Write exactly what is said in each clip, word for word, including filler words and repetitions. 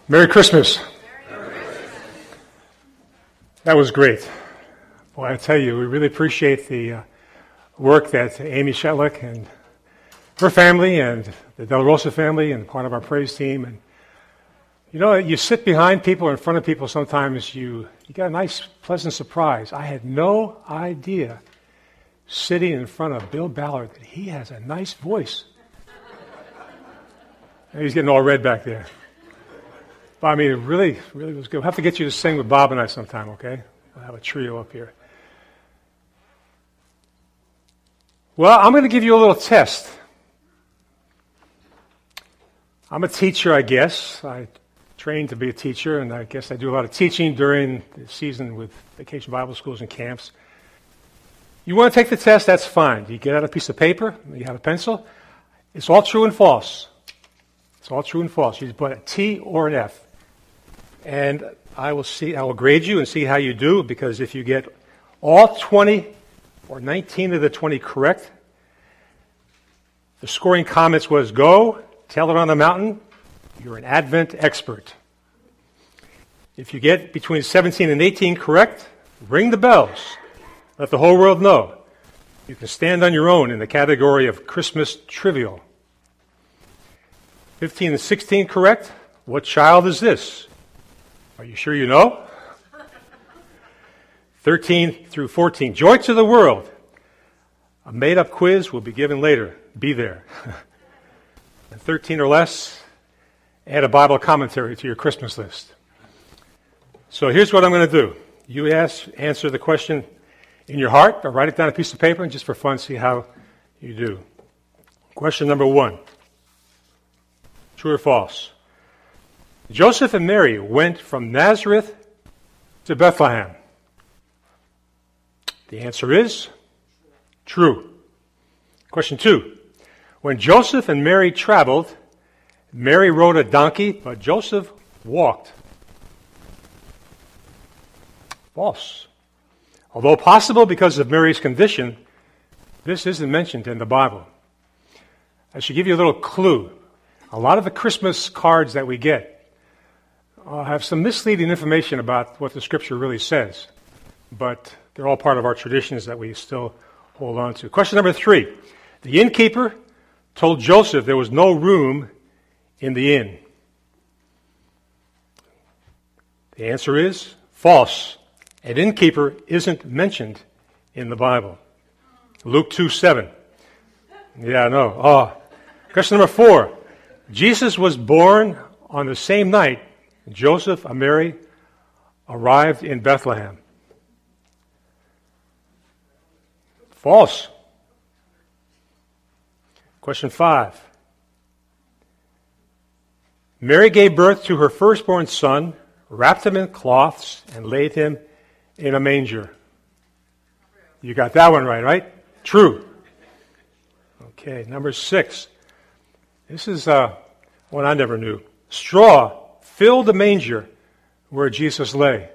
Merry Christmas. That was great. Boy, I tell you, we really appreciate the uh, work that Amy Shetlick and her family and the Del Rosa family and part of our praise team. And you know, you sit behind people or in front of people, sometimes you, you get a nice, pleasant surprise. I had no idea sitting in front of Bill Ballard that he has a nice voice. And he's getting all red back there. But I mean, it really, really was good. We'll have to get you to sing with Bob and I sometime, okay? We'll have a trio up here. Well, I'm going to give you a little test. I'm a teacher, I guess. I trained to be a teacher, and I guess I do a lot of teaching during the season with Vacation Bible Schools and camps. You want to take the test, that's fine. You get out a piece of paper, you have a pencil. It's all true and false. It's all true and false. You just put a T or an F. And I will see, I will grade you and see how you do, because if you get all twenty or nineteen of the twenty correct, the scoring comments was, go, tell it on the mountain, you're an Advent expert. If you get between seventeen and eighteen correct, ring the bells. Let the whole world know. You can stand on your own in the category of Christmas trivial. fifteen and sixteen correct, what child is this? Are you sure you know? thirteen through fourteen, joy to the world. A made-up quiz will be given later. Be there. And thirteen or less, add a Bible commentary to your Christmas list. So here's what I'm going to do. You ask, answer the question in your heart, or write it down on a piece of paper, and just for fun, see how you do. Question number one. True or false? Joseph and Mary went from Nazareth to Bethlehem. The answer is true. Question two. When Joseph and Mary traveled, Mary rode a donkey, but Joseph walked. False. Although possible because of Mary's condition, this isn't mentioned in the Bible. I should give you a little clue. A lot of the Christmas cards that we get uh, have some misleading information about what the Scripture really says, but they're all part of our traditions that we still hold on to. Question number three. The innkeeper told Joseph there was no room in the inn. The answer is false. An innkeeper isn't mentioned in the Bible. Luke two seven. Yeah, I know. Oh. Question number four. Jesus was born on the same night Joseph and Mary arrived in Bethlehem. False. Question five. Mary gave birth to her firstborn son, wrapped him in cloths, and laid him in a manger. You got that one right, right? True. Okay, number six. This is uh, one I never knew. Straw filled the manger where Jesus lay.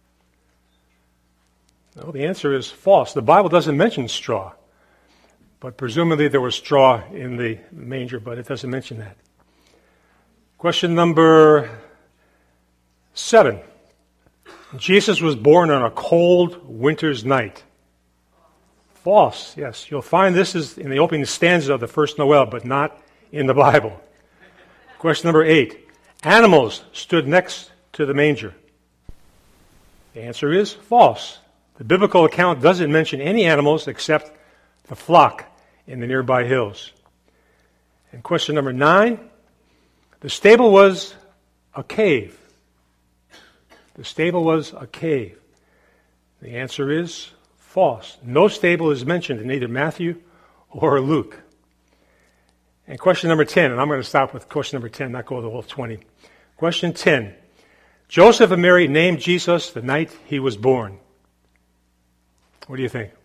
No, the answer is false. The Bible doesn't mention straw, but presumably there was straw in the manger, but it doesn't mention that. Question number seven. Jesus was born on a cold winter's night. False, yes. You'll find this is in the opening stanza of the first Noel, but not in the Bible. Question number eight. Animals stood next to the manger. The answer is false. The biblical account doesn't mention any animals except the flock in the nearby hills. And question number nine. The stable was a cave. The stable was a cave. The answer is false. No stable is mentioned in either Matthew or Luke. And question number ten, and I'm going to stop with question number ten, not go to the whole twenty. Question ten. Joseph and Mary named Jesus the night he was born. What do you think?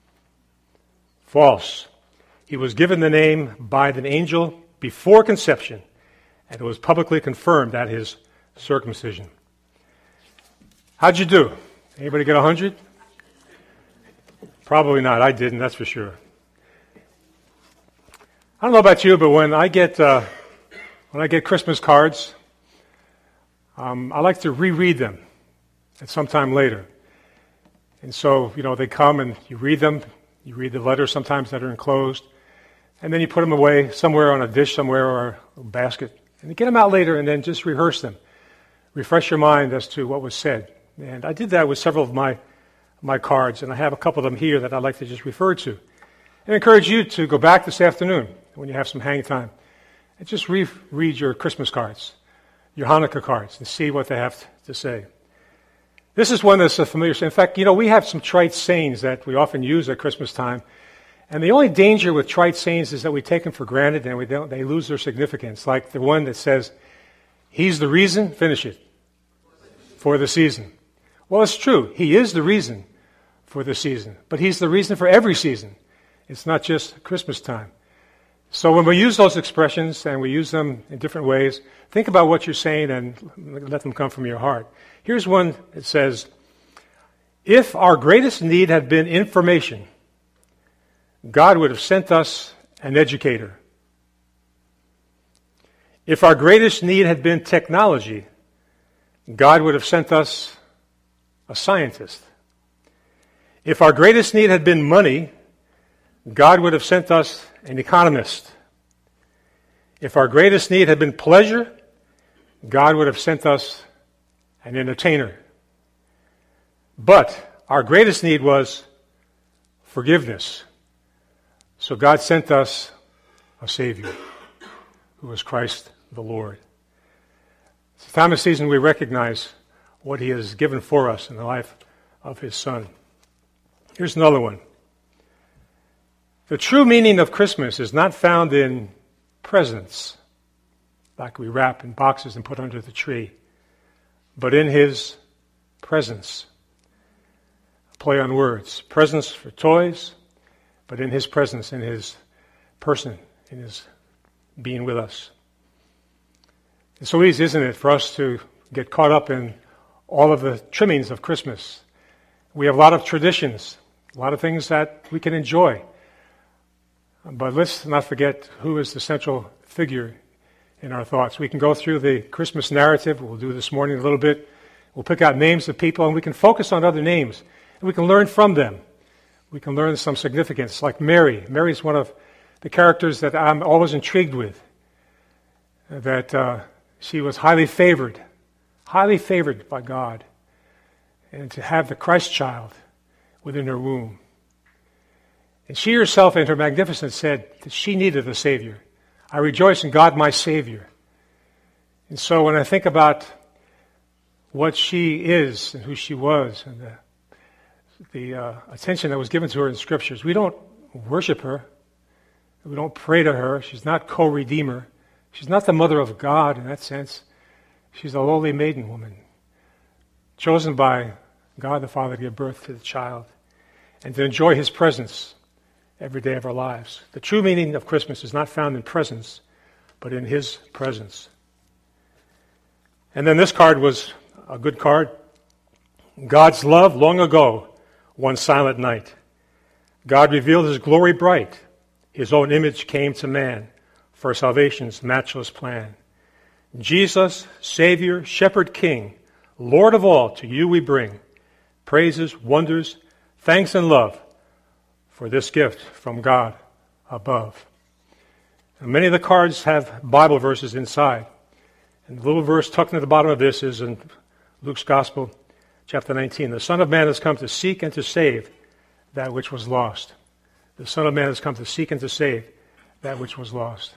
False. He was given the name by the angel before conception, and it was publicly confirmed at his circumcision. How'd you do? Anybody get one hundred? Probably not. I didn't, that's for sure. I don't know about you, but when I get uh, when I get Christmas cards, um, I like to reread them at some time later. And so, you know, they come and you read them. You read the letters sometimes that are enclosed. And then you put them away somewhere on a dish somewhere or a basket. And you get them out later and then just rehearse them. Refresh your mind as to what was said. And I did that with several of my my cards, and I have a couple of them here that I'd like to just refer to. And I encourage you to go back this afternoon when you have some hang time and just re- read your Christmas cards, your Hanukkah cards, and see what they have to say. This is one that's a familiar. In fact, you know, we have some trite sayings that we often use at Christmas time, and the only danger with trite sayings is that we take them for granted and we don't, they lose their significance, like the one that says, "He's the reason," finish it, "for the season." Well, it's true. He is the reason for the season, but he's the reason for every season. It's not just Christmas time. So when we use those expressions and we use them in different ways, think about what you're saying and let them come from your heart. Here's one that says, "If our greatest need had been information, God would have sent us an educator. If our greatest need had been technology, God would have sent us a scientist. If our greatest need had been money, God would have sent us an economist. If our greatest need had been pleasure, God would have sent us an entertainer. But our greatest need was forgiveness. So God sent us a Savior, who was Christ the Lord." It's the time of season we recognize what He has given for us in the life of His Son. Here's another one. The true meaning of Christmas is not found in presents, like we wrap in boxes and put under the tree, but in His presence. Play on words. Presents for toys, but in His presence, in His person, in His being with us. It's so easy, isn't it, for us to get caught up in all of the trimmings of Christmas. We have a lot of traditions, a lot of things that we can enjoy. But let's not forget who is the central figure in our thoughts. We can go through the Christmas narrative. We'll do this morning a little bit. We'll pick out names of people, and we can focus on other names. And we can learn from them. We can learn some significance, like Mary. Mary is one of the characters that I'm always intrigued with, that uh, she was highly favored, highly favored by God, and to have the Christ child within her womb. And she herself in her magnificence said that she needed a Savior. "I rejoice in God my Savior." And so when I think about what she is and who she was and the, the uh, attention that was given to her in Scriptures, we don't worship her. We don't pray to her. She's not co-redeemer. She's not the mother of God in that sense. She's a lowly maiden woman, chosen by God the Father to give birth to the child and to enjoy His presence every day of our lives. The true meaning of Christmas is not found in presents, but in His presence. And then this card was a good card. "God's love long ago, one silent night. God revealed His glory bright. His own image came to man for salvation's matchless plan. Jesus, Savior, Shepherd King, Lord of all, to you we bring praises, wonders, thanks, and love for this gift from God above." And many of the cards have Bible verses inside. And the little verse tucked into the bottom of this is in Luke's Gospel, chapter nineteen. "The Son of Man has come to seek and to save that which was lost." The Son of Man has come to seek and to save that which was lost.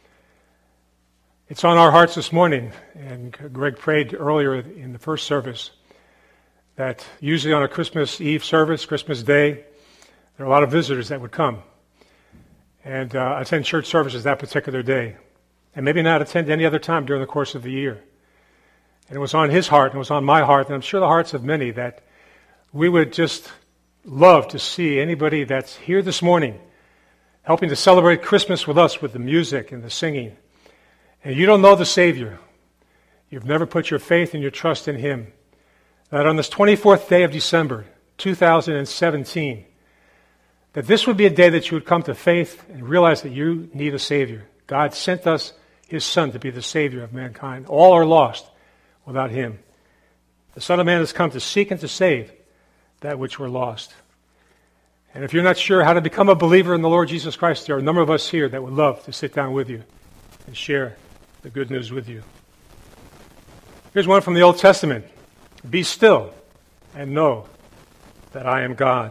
It's on our hearts this morning, and Greg prayed earlier in the first service that usually on a Christmas Eve service, Christmas Day, there are a lot of visitors that would come and uh, attend church services that particular day, and maybe not attend any other time during the course of the year. And it was on his heart, and it was on my heart, and I'm sure the hearts of many, that we would just love to see anybody that's here this morning helping to celebrate Christmas with us with the music and the singing. And you don't know the Savior. You've never put your faith and your trust in Him. That on this twenty-fourth day of December, two thousand seventeen, that this would be a day that you would come to faith and realize that you need a Savior. God sent us His Son to be the Savior of mankind. All are lost. without him. The Son of Man has come to seek and to save that which were lost. And if you're not sure how to become a believer in the Lord Jesus Christ, there are a number of us here that would love to sit down with you and share the good news with you. Here's one from the Old Testament. Be still and know that I am God.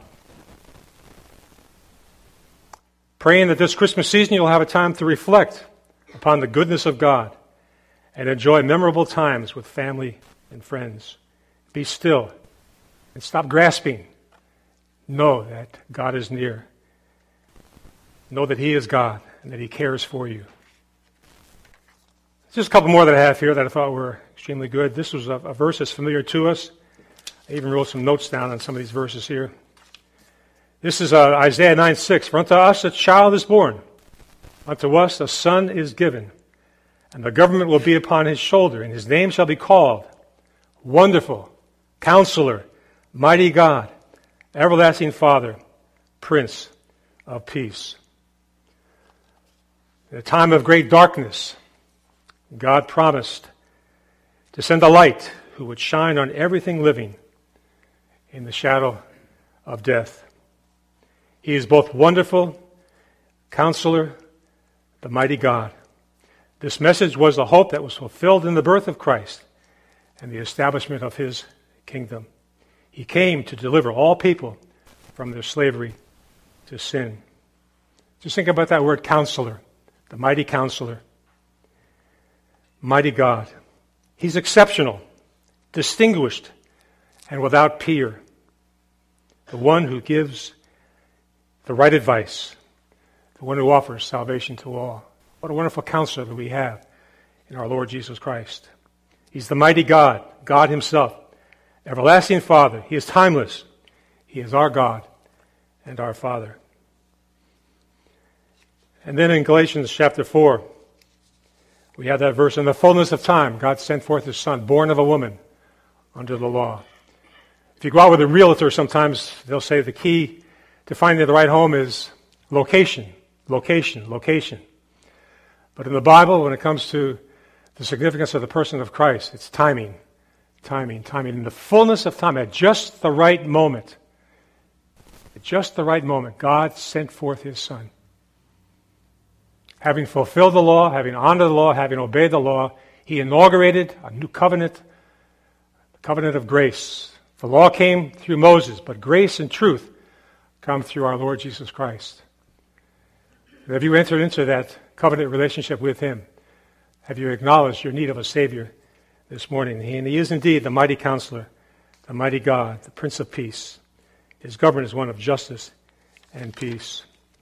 Praying that this Christmas season you'll have a time to reflect upon the goodness of God and enjoy memorable times with family and friends. Be still and stop grasping. Know that God is near. Know that he is God and that he cares for you. Just a couple more that I have here that I thought were extremely good. This was a, a verse that's familiar to us. I even wrote some notes down on some of these verses here. This is uh, Isaiah nine six. For unto us a child is born, unto us a son is given, and the government will be upon his shoulder, and his name shall be called Wonderful, Counselor, Mighty God, Everlasting Father, Prince of Peace. In a time of great darkness, God promised to send a light who would shine on everything living in the shadow of death. He is both wonderful, Counselor, the mighty God. This message was the hope that was fulfilled in the birth of Christ and the establishment of his kingdom. He came to deliver all people from their slavery to sin. Just think about that word Counselor, the mighty Counselor. Mighty God. He's exceptional, distinguished, and without peer. The one who gives the right advice, the one who offers salvation to all. What a wonderful counselor that we have in our Lord Jesus Christ. He's the mighty God, God himself, everlasting Father. He is timeless. He is our God and our Father. And then in Galatians chapter four, we have that verse, in the fullness of time, God sent forth his Son, born of a woman, under the law. If you go out with a realtor, sometimes they'll say the key to finding the right home is location, location, location. But in the Bible, when it comes to the significance of the person of Christ, it's timing, timing, timing. In the fullness of time, at just the right moment, at just the right moment, God sent forth his Son. Having fulfilled the law, having honored the law, having obeyed the law, he inaugurated a new covenant, the covenant of grace. The law came through Moses, but grace and truth come through our Lord Jesus Christ. And have you entered into that covenant relationship with him? Have you acknowledged your need of a Savior this morning? And he is indeed the mighty Counselor, the mighty God, the Prince of Peace. His government is one of justice and peace.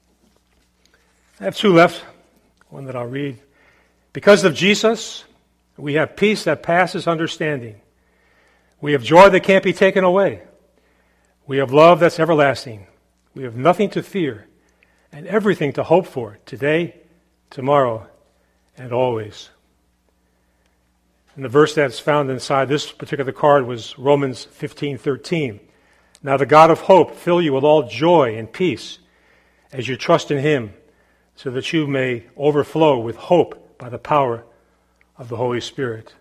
I have two left, one that I'll read. Because of Jesus, we have peace that passes understanding. We have joy that can't be taken away. We have love that's everlasting. We have nothing to fear and everything to hope for today, tomorrow, and always. And the verse that's found inside this particular card was Romans fifteen thirteen. Now the God of hope fill you with all joy and peace as you trust in him, so that you may overflow with hope by the power of the Holy Spirit.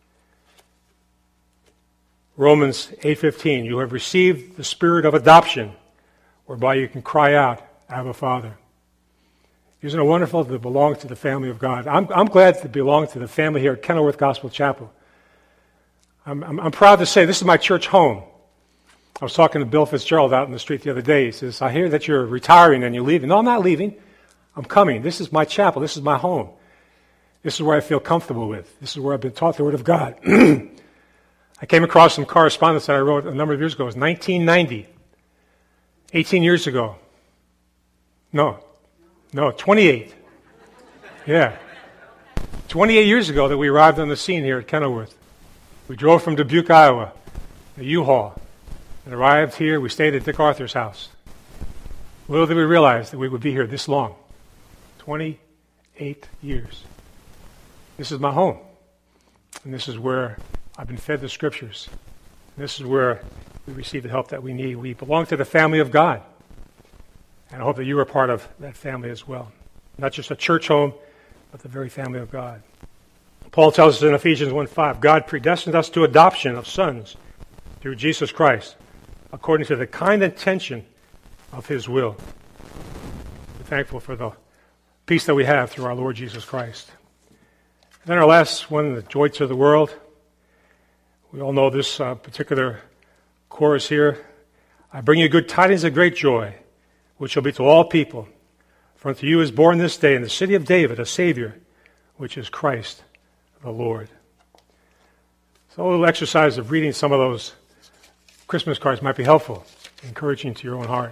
Romans eight fifteen, you have received the spirit of adoption, whereby you can cry out, Abba, Father. Isn't it wonderful to belong to the family of God? I'm, I'm glad to belong to the family here at Kenilworth Gospel Chapel. I'm, I'm, I'm proud to say this is my church home. I was talking to Bill Fitzgerald out in the street the other day. He says, I hear that you're retiring and you're leaving. No, I'm not leaving. I'm coming. This is my chapel. This is my home. This is where I feel comfortable with. This is where I've been taught the Word of God. I came across some correspondence that I wrote a number of years ago. It was nineteen ninety. eighteen years ago. No. No, twenty-eight. Yeah. twenty-eight years ago that we arrived on the scene here at Kenilworth. We drove from Dubuque, Iowa, a U-Haul, and arrived here. We stayed at Dick Arthur's house. Little did we realize that we would be here this long. twenty-eight years. This is my home. And this is where I've been fed the Scriptures. And this is where we receive the help that we need. We belong to the family of God. And I hope that you are part of that family as well. Not just a church home, but the very family of God. Paul tells us in Ephesians one five, God predestined us to adoption of sons through Jesus Christ, according to the kind intention of his will. We're thankful for the peace that we have through our Lord Jesus Christ. And then our last one, the joy to the world. We all know this uh, particular chorus here. I bring you good tidings of great joy, which shall be to all people. For unto you is born this day in the city of David a Savior, which is Christ the Lord. So a little exercise of reading some of those Christmas cards might be helpful, encouraging to your own heart.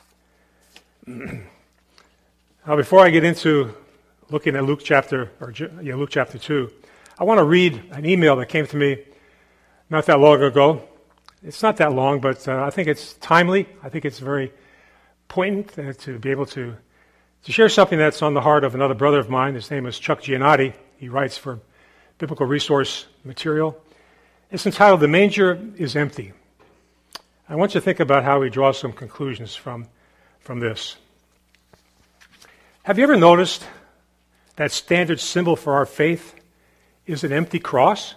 Now, before I get into looking at Luke chapter, or yeah, Luke chapter two, I want to read an email that came to me not that long ago. It's not that long, but uh, I think it's timely. I think it's very poignant uh, to be able to, to share something that's on the heart of another brother of mine. His name is Chuck Giannotti. He writes for Biblical Resource Material. It's entitled, The Manger is Empty. I want you to think about how we draw some conclusions from, from this. Have you ever noticed that standard symbol for our faith is an empty cross?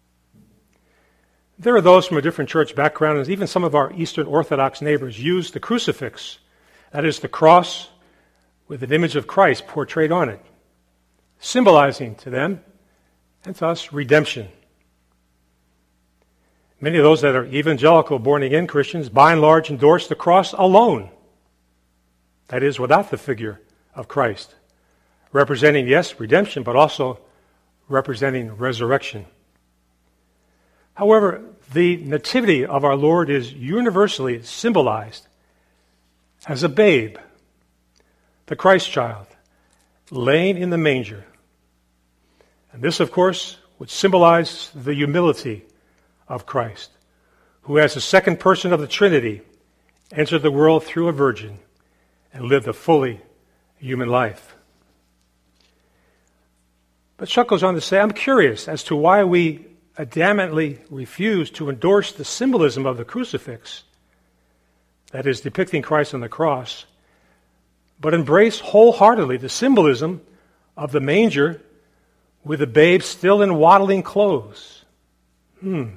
There are those from a different church background, and even some of our Eastern Orthodox neighbors use the crucifix, that is the cross with an image of Christ portrayed on it, symbolizing to them and to us redemption. Many of those that are evangelical, born-again Christians, by and large endorse the cross alone, that is, without the figure of Christ, representing, yes, redemption, but also representing resurrection. However, the nativity of our Lord is universally symbolized as a babe, the Christ child, laying in the manger. And this, of course, would symbolize the humility of Christ, who as the second person of the Trinity entered the world through a virgin and lived a fully human life. But Chuck goes on to say, I'm curious as to why we adamantly refuse to endorse the symbolism of the crucifix, that is, depicting Christ on the cross, but embrace wholeheartedly the symbolism of the manger with the babe still in waddling clothes. Hmm.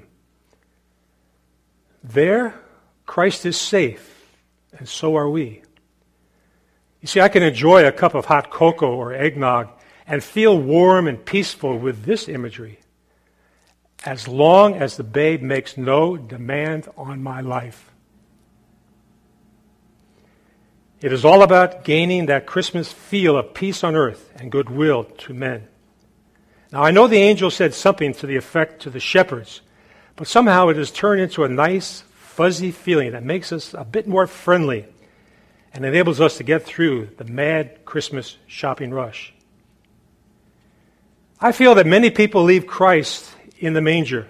There, Christ is safe, and so are we. You see, I can enjoy a cup of hot cocoa or eggnog and feel warm and peaceful with this imagery, as long as the babe makes no demand on my life. It is all about gaining that Christmas feel of peace on earth and goodwill to men. Now, I know the angel said something to the effect to the shepherds, but somehow it has turned into a nice, fuzzy feeling that makes us a bit more friendly and enables us to get through the mad Christmas shopping rush. I feel that many people leave Christ in the manger.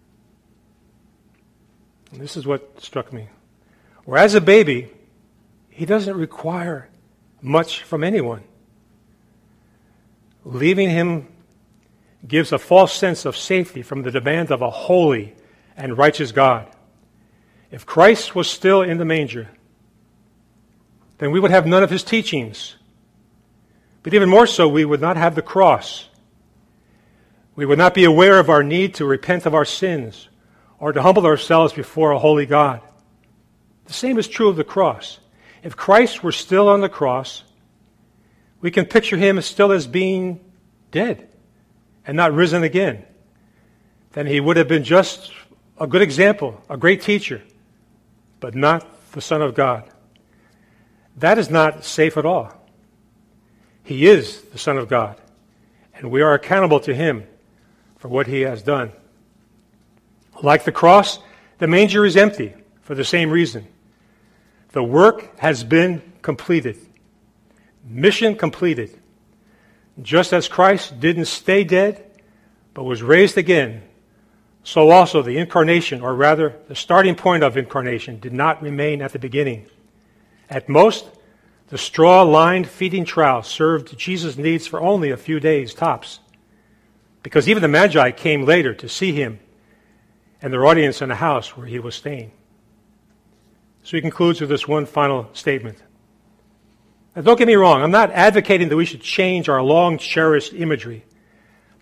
And this is what struck me. Or as a baby, he doesn't require much from anyone. Leaving him gives a false sense of safety from the demand of a holy and righteous God. If Christ was still in the manger, then we would have none of his teachings. But even more so, we would not have the cross. We would not be aware of our need to repent of our sins or to humble ourselves before a holy God. The same is true of the cross. If Christ were still on the cross, we can picture him still as being dead and not risen again. Then he would have been just a good example, a great teacher, but not the Son of God. That is not safe at all. He is the Son of God, and we are accountable to him for what he has done. Like the cross, the manger is empty for the same reason. The work has been completed. Mission completed. Just as Christ didn't stay dead, but was raised again, so also the incarnation, or rather the starting point of incarnation, did not remain at the beginning. At most, the straw-lined feeding trough served Jesus' needs for only a few days, tops, because even the Magi came later to see him and their audience in the house where he was staying. So he concludes with this one final statement. Now, don't get me wrong, I'm not advocating that we should change our long-cherished imagery,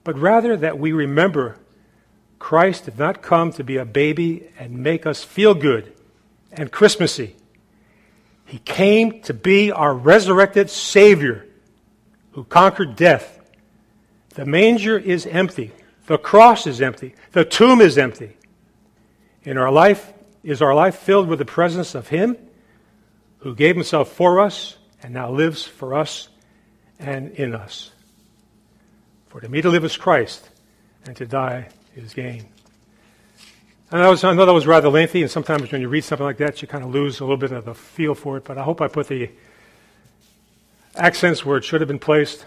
but rather that we remember Christ did not come to be a baby and make us feel good and Christmassy. He came to be our resurrected Savior who conquered death. The manger is empty. The cross is empty. The tomb is empty. In our life, is our life filled with the presence of Him who gave Himself for us and now lives for us and in us? For to me to live is Christ, and to die is gain. And I, was, I know that was rather lengthy, and sometimes when you read something like that, you kind of lose a little bit of the feel for it, but I hope I put the accents where it should have been placed.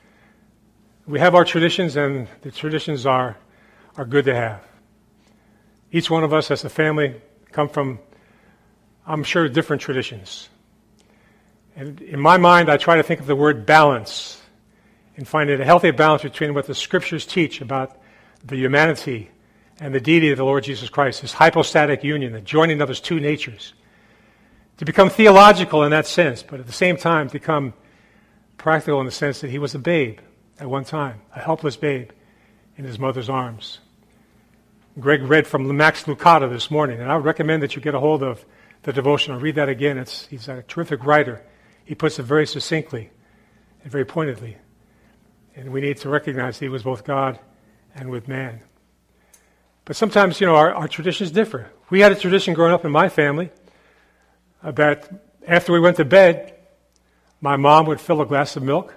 We have our traditions, and the traditions are, are good to have. Each one of us as a family come from, I'm sure, different traditions. And in my mind, I try to think of the word balance and find it a healthy balance between what the Scriptures teach about the humanity and the deity of the Lord Jesus Christ, His hypostatic union, the joining of His two natures. To become theological in that sense, but at the same time become practical in the sense that He was a babe at one time, a helpless babe in His mother's arms. Greg read from Max Lucado this morning, and I would recommend that you get a hold of the devotional. Read that again. It's, he's a terrific writer. He puts it very succinctly and very pointedly. And we need to recognize He was both God and with man. But sometimes, you know, our, our traditions differ. We had a tradition growing up in my family uh, that after we went to bed, my mom would fill a glass of milk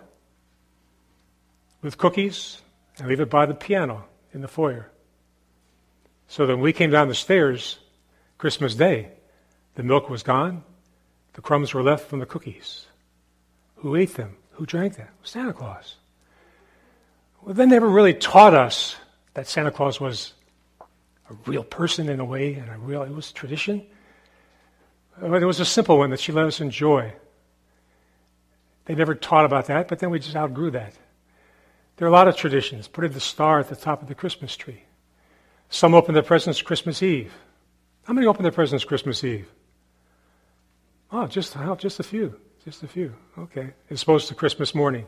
with cookies and leave it by the piano in the foyer. So that when we came down the stairs, Christmas Day, the milk was gone, the crumbs were left from the cookies. Who ate them? Who drank them? Santa Claus. Well, they never really taught us that Santa Claus was a real person in a way, and a real, it was tradition. But it was a simple one that she let us enjoy. They never taught about that, but then we just outgrew that. There are a lot of traditions. Putting the star at the top of the Christmas tree. Some open their presents Christmas Eve. How many open their presents Christmas Eve? Oh, just, just a few. Just a few. Okay. As opposed to Christmas morning.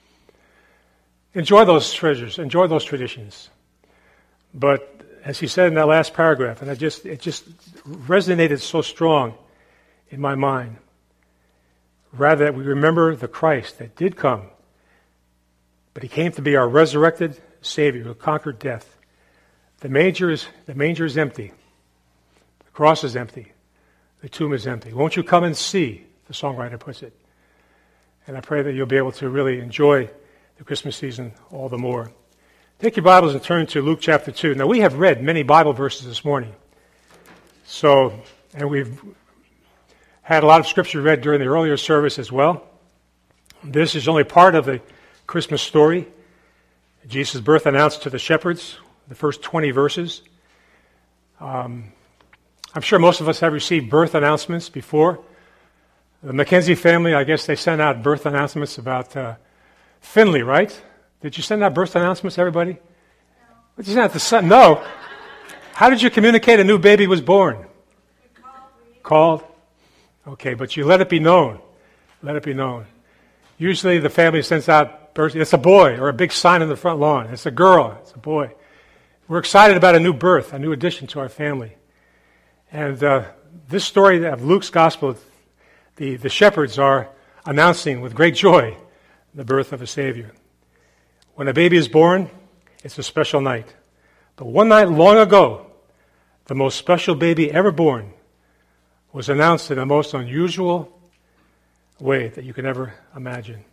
Enjoy those treasures. Enjoy those traditions. But as he said in that last paragraph, and I just it just resonated so strong in my mind, rather that we remember the Christ that did come, but He came to be our resurrected Savior who conquered death. The manger is the manger is empty. The cross is empty. The tomb is empty. Won't you come and see, the songwriter puts it. And I pray that you'll be able to really enjoy the Christmas season all the more. Take your Bibles and turn to Luke chapter two. Now, we have read many Bible verses this morning. So, and we've had a lot of scripture read during the earlier service as well. This is only part of the Christmas story. Jesus' birth announced to the shepherds, the first twenty verses. Um, I'm sure most of us have received birth announcements before. The Mackenzie family, I guess they sent out birth announcements about uh, Finley, right? Did you send out birth announcements, everybody? No. What, you sent out the son? No. How did you communicate a new baby was born? Called. Called? Okay, but you let it be known. Let it be known. Usually the family sends out birth. It's a boy, or a big sign on the front lawn. It's a girl. It's a boy. We're excited about a new birth, a new addition to our family. And uh, this story of Luke's gospel, the, the shepherds are announcing with great joy the birth of a Savior. When a baby is born, it's a special night. But one night long ago, the most special baby ever born was announced in the most unusual way that you can ever imagine.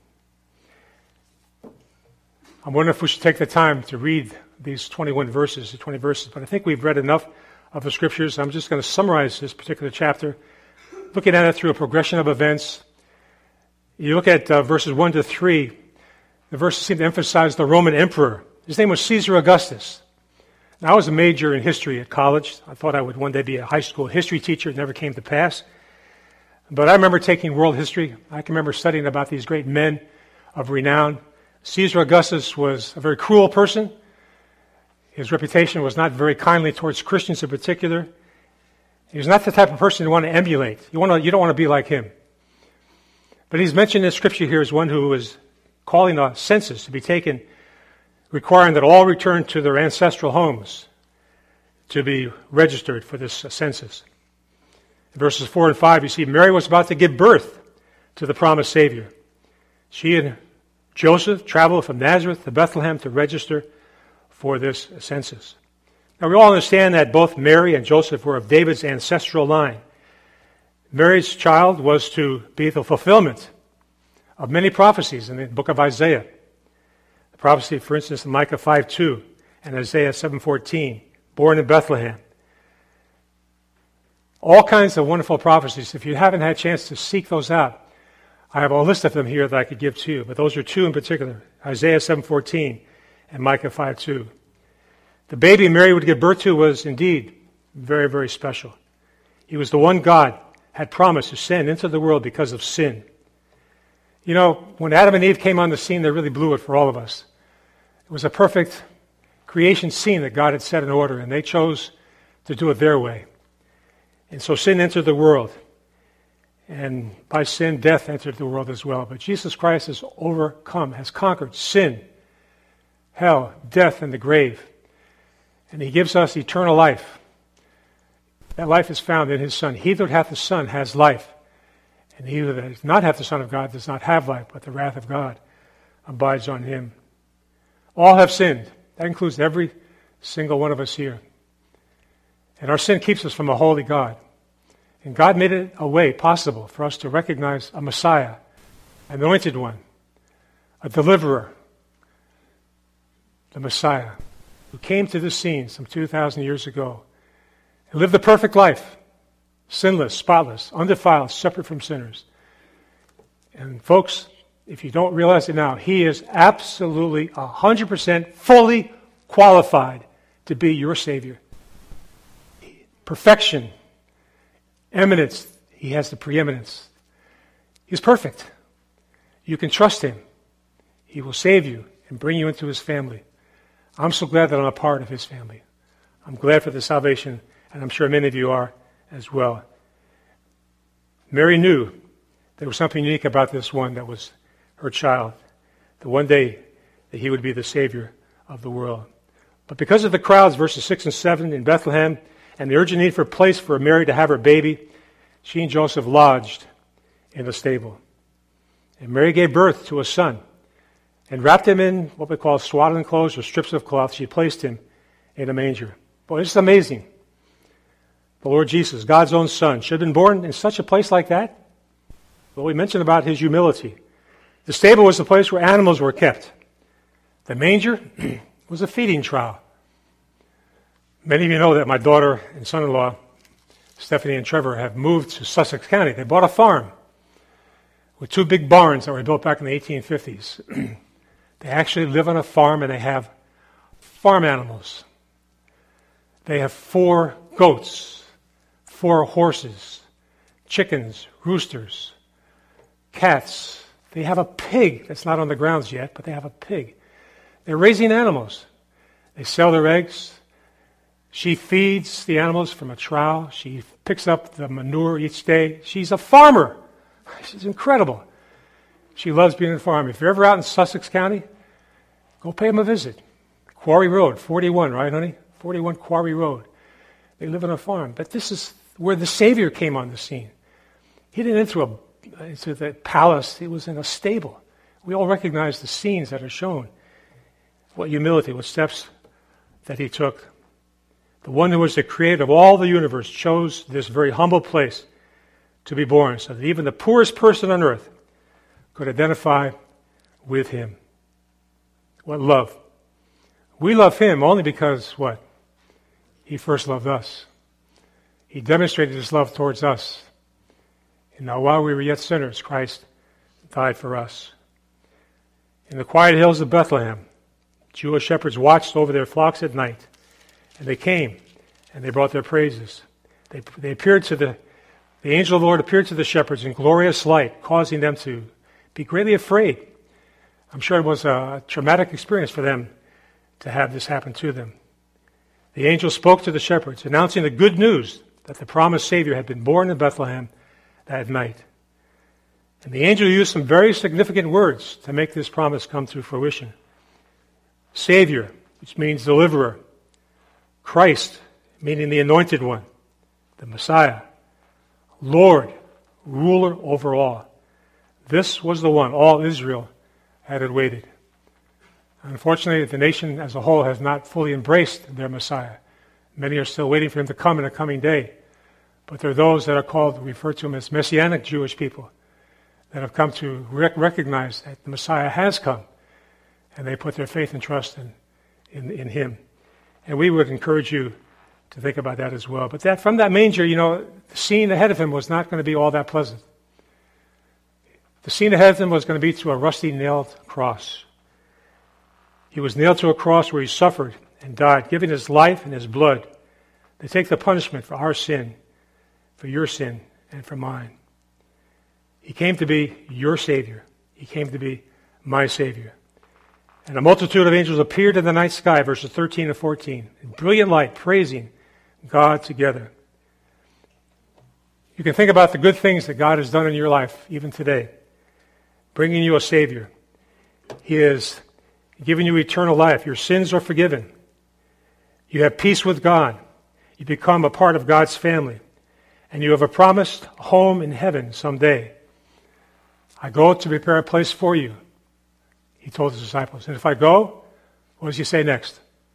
I'm wondering if we should take the time to read these twenty-one verses, the twenty verses, but I think we've read enough of the scriptures. I'm just going to summarize this particular chapter, looking at it through a progression of events. You look at uh, verses one to three, the verses seem to emphasize the Roman emperor. His name was Caesar Augustus. Now, I was a major in history at college. I thought I would one day be a high school history teacher. It never came to pass. But I remember taking world history. I can remember studying about these great men of renown. Caesar Augustus was a very cruel person. His reputation was not very kindly towards Christians in particular. He was not the type of person you want to emulate. You, want to, you don't want to be like him. But he's mentioned in Scripture here as one who was calling a census to be taken requiring that all return to their ancestral homes to be registered for this census. In verses four and five, you see Mary was about to give birth to the promised Savior. She and Joseph traveled from Nazareth to Bethlehem to register for this census. Now, we all understand that both Mary and Joseph were of David's ancestral line. Mary's child was to be the fulfillment of many prophecies in the book of Isaiah. The prophecy, for instance, in Micah five two and Isaiah seven fourteen, born in Bethlehem. All kinds of wonderful prophecies. If you haven't had a chance to seek those out, I have a list of them here that I could give to you, but those are two in particular, Isaiah seven fourteen and Micah five two. The baby Mary would give birth to was indeed very, very special. He was the one God had promised to send into the world because of sin. You know, when Adam and Eve came on the scene, they really blew it for all of us. It was a perfect creation scene that God had set in order, and they chose to do it their way. And so sin entered the world. And by sin, death entered the world as well. But Jesus Christ has overcome, has conquered sin, hell, death, and the grave. And he gives us eternal life. That life is found in his Son. He that hath the Son has life. And he that does not have the Son of God does not have life, but the wrath of God abides on him. All have sinned. That includes every single one of us here. And our sin keeps us from a holy God. And God made it a way possible for us to recognize a Messiah, an anointed one, a deliverer, the Messiah, who came to this scene some two thousand years ago and lived a perfect life, sinless, spotless, undefiled, separate from sinners. And folks, if you don't realize it now, he is absolutely one hundred percent fully qualified to be your Savior. Perfection, eminence, he has the preeminence. He's perfect. You can trust him. He will save you and bring you into his family. I'm so glad that I'm a part of his family. I'm glad for the salvation, and I'm sure many of you are as well. Mary knew there was something unique about this one that was her child, the one day that he would be the Savior of the world. But because of the crowds, verses six and seven in Bethlehem, and the urgent need for a place for Mary to have her baby, she and Joseph lodged in the stable. And Mary gave birth to a son, and wrapped him in what we call swaddling clothes or strips of cloth. She placed him in a manger. Boy, it's amazing. The Lord Jesus, God's own Son, should have been born in such a place like that. Well, we mentioned about his humility. The stable was the place where animals were kept. The manger was a feeding trough. Many of you know that my daughter and son-in-law, Stephanie and Trevor, have moved to Sussex County. They bought a farm with two big barns that were built back in the eighteen fifties. They actually live on a farm, and they have farm animals. They have four goats, four horses, chickens, roosters, cats. They have a pig that's not on the grounds yet, but they have a pig. They're raising animals. They sell their eggs. She feeds the animals from a trough. She picks up the manure each day. She's a farmer. She's incredible. She loves being a farmer. If you're ever out in Sussex County, go pay them a visit. Quarry Road, forty-one, right, honey? forty-one Quarry Road. They live on a farm. But this is where the Savior came on the scene. He didn't enter a, into the palace. He was in a stable. We all recognize the scenes that are shown. What humility, what steps that he took. The one who was the creator of all the universe chose this very humble place to be born so that even the poorest person on earth could identify with him. What love. We love him only because, what? He first loved us. He demonstrated his love towards us. And now while we were yet sinners, Christ died for us. In the quiet hills of Bethlehem, Jewish shepherds watched over their flocks at night. And they came, and they brought their praises. They, they appeared to the, the angel of the Lord appeared to the shepherds in glorious light, causing them to be greatly afraid. I'm sure it was a traumatic experience for them to have this happen to them. The angel spoke to the shepherds, announcing the good news that the promised Savior had been born in Bethlehem that night. And the angel used some very significant words to make this promise come to fruition. Savior, which means deliverer. Christ, meaning the anointed one, the Messiah. Lord, ruler over all. This was the one all Israel had awaited. Unfortunately, the nation as a whole has not fully embraced their Messiah. Many are still waiting for him to come in a coming day. But there are those that are called, referred to them as Messianic Jewish people, that have come to rec- recognize that the Messiah has come, and they put their faith and trust in, in, in him. And we would encourage you to think about that as well. But that from that manger, you know, the scene ahead of him was not going to be all that pleasant. The scene ahead of him was going to be to a rusty nailed cross. He was nailed to a cross where he suffered and died, giving his life and his blood to take the punishment for our sin, for your sin, and for mine. He came to be your Savior. He came to be my Savior. And a multitude of angels appeared in the night sky, verses thirteen and fourteen, in brilliant light, praising God together. You can think about the good things that God has done in your life, even today, bringing you a Savior. He has given you eternal life. Your sins are forgiven. You have peace with God. You become a part of God's family. And you have a promised home in heaven someday. I go to prepare a place for you, he told his disciples. And if I go, what does he say next?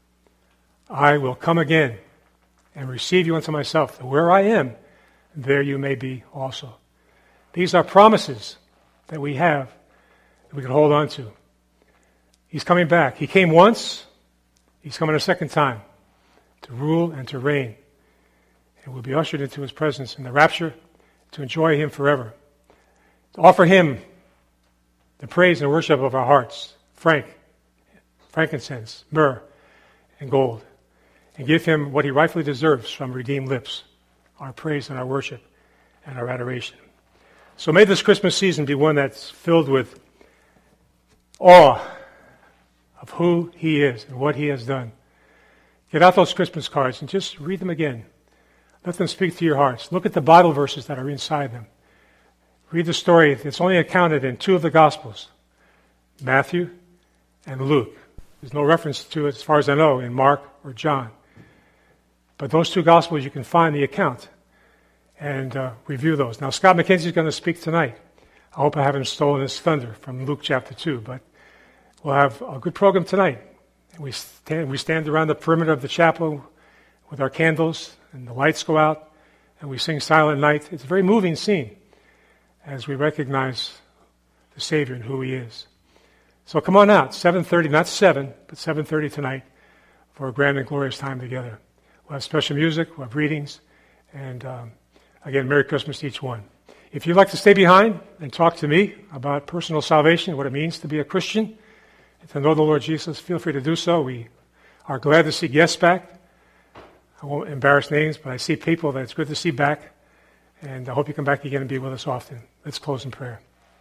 I will come again and receive you unto myself. Where I am, there you may be also. These are promises that we have that we can hold on to. He's coming back. He came once. He's coming a second time to rule and to reign. And we'll be ushered into his presence in the rapture to enjoy him forever. To offer him the praise and worship of our hearts, frank, frankincense, myrrh, and gold. And give him what he rightfully deserves from redeemed lips, our praise and our worship and our adoration. So may this Christmas season be one that's filled with awe of who he is and what he has done. Get out those Christmas cards and just read them again. Let them speak to your hearts. Look at the Bible verses that are inside them. Read the story. It's only accounted in two of the Gospels, Matthew and Luke. There's no reference to it, as far as I know, in Mark or John. But those two Gospels, you can find the account and uh, review those. Now, Scott McKenzie is going to speak tonight. I hope I haven't stolen his thunder from Luke chapter two, but we'll have a good program tonight. We stand, we stand around the perimeter of the chapel with our candles, and the lights go out, and we sing Silent Night. It's a very moving scene as we recognize the Savior and who he is. So come on out, seven thirty, not seven, but seven thirty tonight for a grand and glorious time together. We'll have special music, we'll have readings, and um, again, Merry Christmas to each one. If you'd like to stay behind and talk to me about personal salvation, what it means to be a Christian, and to know the Lord Jesus, feel free to do so. We are glad to see guests back. I won't embarrass names, but I see people that it's good to see back, and I hope you come back again and be with us often. Let's close in prayer.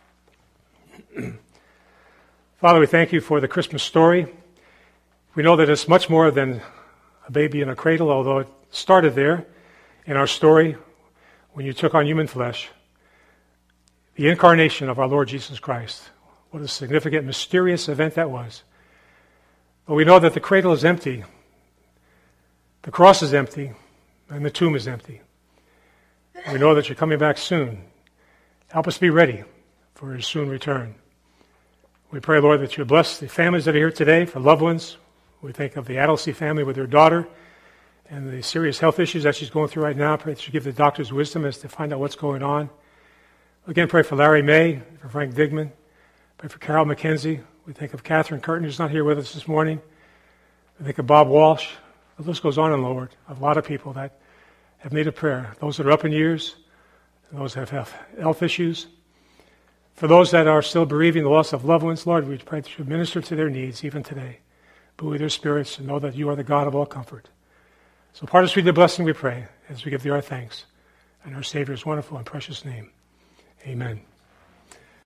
Father, we thank you for the Christmas story. We know that it's much more than a baby in a cradle, although it started there in our story when you took on human flesh. The incarnation of our Lord Jesus Christ. What a significant, mysterious event that was. But we know that the cradle is empty, the cross is empty, and the tomb is empty. We know that you're coming back soon. Help us be ready for your soon return. We pray, Lord, that you bless the families that are here today, for loved ones. We think of the Adelcy family with their daughter and the serious health issues that she's going through right now. Pray that you give the doctors wisdom as to find out what's going on. Again, pray for Larry May, for Frank Digman. Pray for Carol McKenzie. We think of Catherine Curtin, who's not here with us this morning. We think of Bob Walsh. The list goes on and Lord, of a lot of people that have needed prayer. Those that are up in years, and those that have health issues. For those that are still bereaving the loss of loved ones, Lord, we pray that you minister to their needs even today. Buoy their spirits and know that you are the God of all comfort. So part us with the blessing, we pray, as we give thee our thanks. In our Savior's wonderful and precious name. Amen.